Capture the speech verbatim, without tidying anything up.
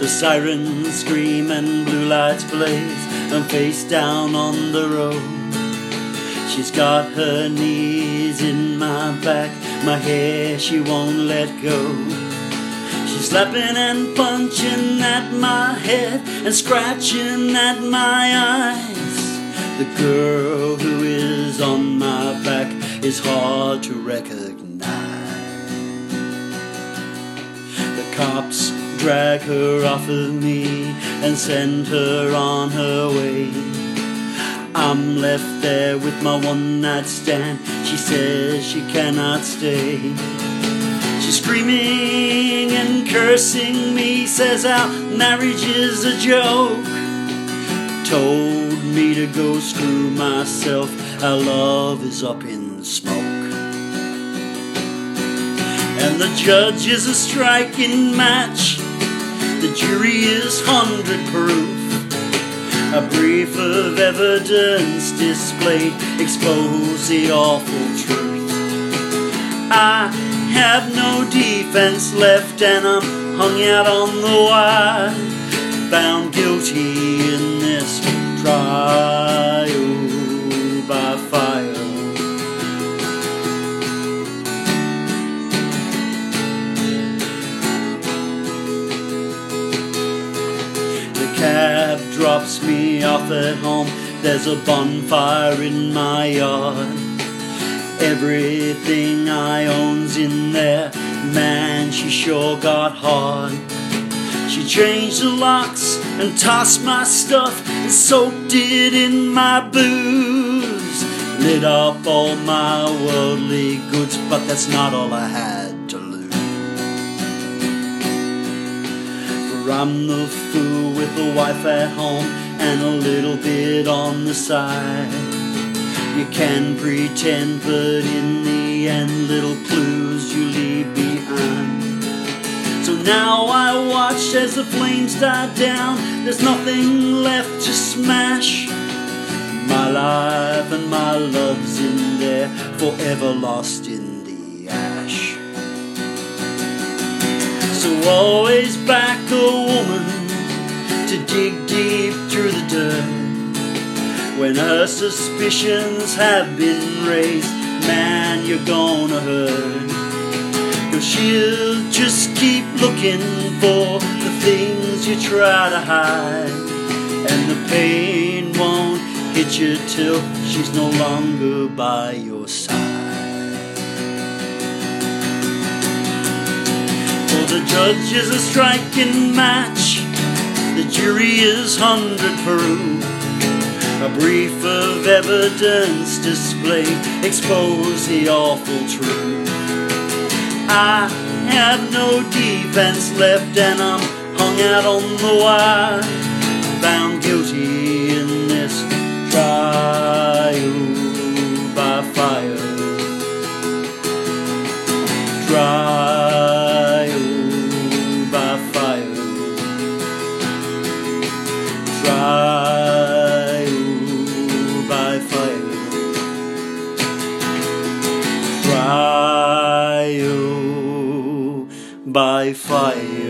sirens scream and blue lights blaze, I'm face down on the road. She's got her knees in my back, my hair she won't let go. She's slapping and punching at my head and scratching at my eyes. The girl who is on my back is hard to recognize. The cops drag her off of me and send her on her way. I'm left there with my one night stand. She says she cannot stay. She's screaming and cursing me, says our marriage is a joke. Told me to go screw myself, our love is up in smoke. And the judge is a striking match, the jury is hundred proof. A brief of evidence displayed expose the awful truth. I have no defense left and I'm hung out on the wire, found guilty in this trial by fire. Cab drops me off at home, there's a bonfire in my yard. Everything I own's in there, man, she sure got hard. She changed the locks and tossed my stuff and soaked it in my booze. Lit up all my worldly goods, but that's not all I had to lose. I'm the fool with a wife at home and a little bit on the side. You can pretend, but in the end, little clues you leave behind. So now I watch as the flames die down, there's nothing left to smash. My life and my love's in there, forever lost in the ash. So always back a woman to dig deep through the dirt. When her suspicions have been raised, man, you're gonna hurt. 'Cause she'll just keep looking for the things you try to hide, and the pain won't hit you till she's no longer by your side. The judge is a striking match, the jury is hundred proof. A brief of evidence displayed expose the awful truth. I have no defense left and I'm hung out on the wire, found guilty in this trial by fire. Trial by fire. Trial by fire. Trial by fire.